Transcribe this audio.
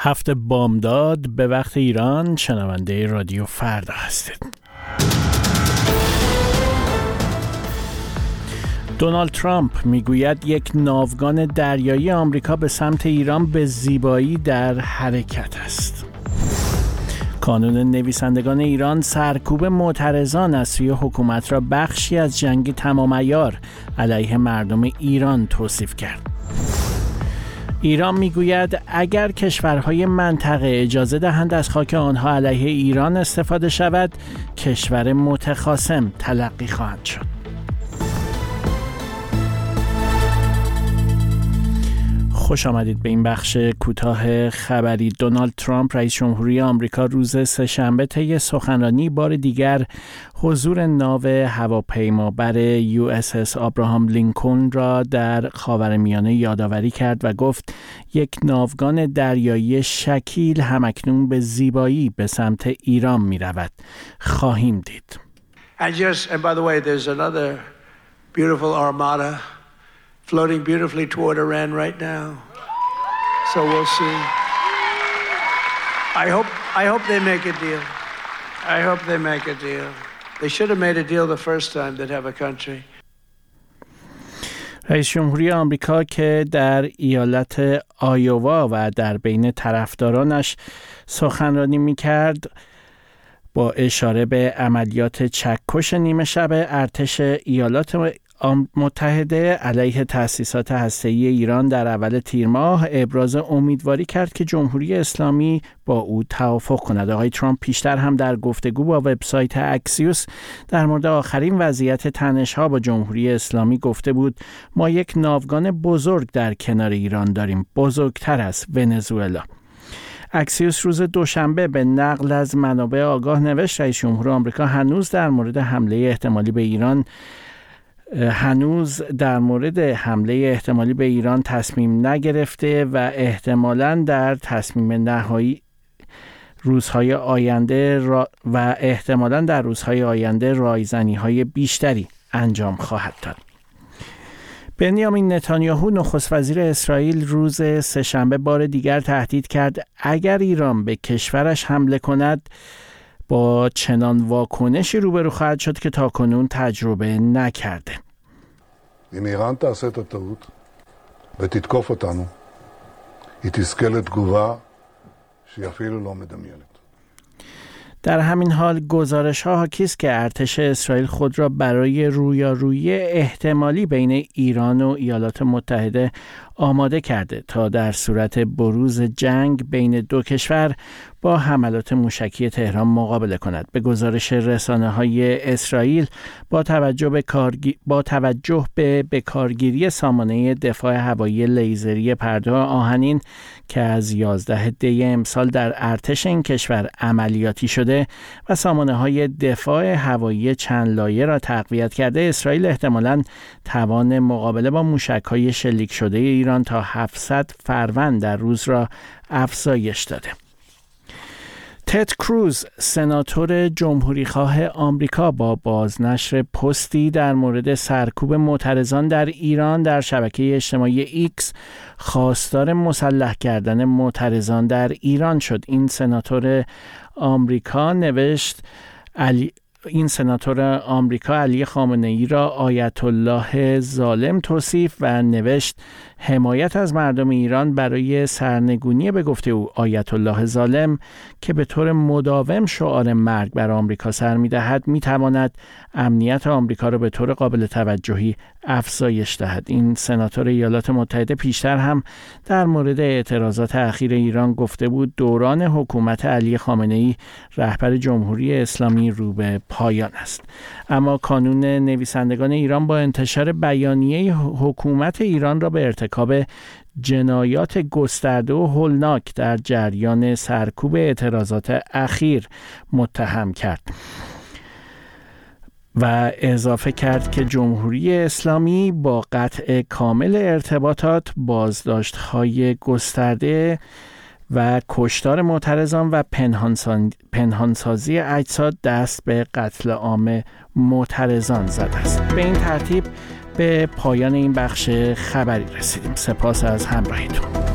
هفته بامداد به وقت ایران شنونده رادیو فردا هستید. دونالد ترامپ میگوید یک ناوگان دریایی آمریکا به سمت ایران به زیبایی در حرکت است. کانون نویسندگان ایران سرکوب معترضان از سوی حکومت را بخشی از جنگ تمام عیار علیه مردم ایران توصیف کرد. ایران میگوید اگر کشورهای منطقه اجازه دهند از خاک آنها علیه ایران استفاده شود، کشور متخاصم تلقی خواهد شد. خوش آمدید به این بخش کوتاه خبری. دونالد ترامپ رئیس جمهوری آمریکا روز سه‌شنبه طی سخنرانی بار دیگر حضور ناو هواپیمابر USS آبراهام لینکلن را در خاورمیانه یادآوری کرد و گفت یک ناوگان دریایی شکیل همکنون به زیبایی به سمت ایران می رود. خواهیم دید. And by the way, there's another beautiful armada floating beautifully toward Iran right now. So we'll see. I hope they make a deal. I hope they make a deal. They should have made a deal the first time they'd have a country. رئیس جمهوری آمریکا که در ایالت آیووا و در بین طرفدارانش سخنرانی می‌کرد، با اشاره به عملیات چکش نیمه شب ارتش ایالات متحده علیه تأسیسات هسته‌ای ایران در اول تیر ماه ابراز امیدواری کرد که جمهوری اسلامی با او توافق کند. آقای ترامپ پیشتر هم در گفتگو با وبسایت اکسیوس در مورد آخرین وضعیت تنش‌ها با جمهوری اسلامی گفته بود ما یک ناوگان بزرگ در کنار ایران داریم، بزرگتر از ونزوئلا. اکسیوس روز دوشنبه به نقل از منابع آگاه نوشت رئیس جمهور آمریکا هنوز در مورد حمله احتمالی به ایران تصمیم نگرفته و احتمالاً در تصمیم نهایی روزهای آینده رایزنی‌های بیشتری انجام خواهد داد. بنیامین نتانیاهو نخست وزیر اسرائیل روز سه‌شنبه بار دیگر تهدید کرد اگر ایران به کشورش حمله کند با چنان واکنشی روبرو خواهد شد که تاکنون תجربه نکرده. אם איראן תעשה את הטעות ותתקוף אותנו, היא תזכה לתגובה שהיא אפילו לא מדמיינת. در همین حال گزارش‌ها حاکی است که ارتش اسرائیل خود را برای رویارویی احتمالی بین ایران و ایالات متحده آماده کرده تا در صورت بروز جنگ بین دو کشور با حملات موشکی تهران مقابله کند. به گزارش رسانه‌های اسرائیل با توجه به بکارگیری سامانه دفاع هوایی لیزری پرده آهنین که از 11 دی امسال در ارتش این کشور عملیاتی شده و سامانه‌های دفاع هوایی چند لایه را تقویت کرده، اسرائیل احتمالاً توان مقابله با موشک‌های شلیک شده ایران تا 700 فروند در روز را افزایش داده. تد کروز سناتور جمهوریخواه آمریکا با بازنشر پستی در مورد سرکوب معترضان در ایران در شبکه اجتماعی ایکس خواستار مسلح کردن معترضان در ایران شد. این سناتور آمریکا علی خامنه‌ای را آیت الله ظالم توصیف و نوشت حمایت از مردم ایران برای سرنگونی به گفته او آیت الله ظالم که به طور مداوم شعار مرگ بر آمریکا سر می‌دهد می‌تواند امنیت آمریکا را به طور قابل توجهی افزایش دهد. این سناتور ایالات متحده پیشتر هم در مورد اعتراضات اخیر ایران گفته بود دوران حکومت علی خامنه‌ای رهبر جمهوری اسلامی رو به پایان است. اما کانون نویسندگان ایران با انتشار بیانیه حکومت ایران را به ارتکاب جنایات گسترده و هولناک در جریان سرکوب اعتراضات اخیر متهم کرد و اضافه کرد که جمهوری اسلامی با قطع کامل ارتباطات، بازداشت‌های گسترده و کشتار معترضان و پنهانسازی اجساد دست به قتل عام معترضان زده است. به این ترتیب به پایان این بخش خبری رسیدیم. سپاس از همراهیتون.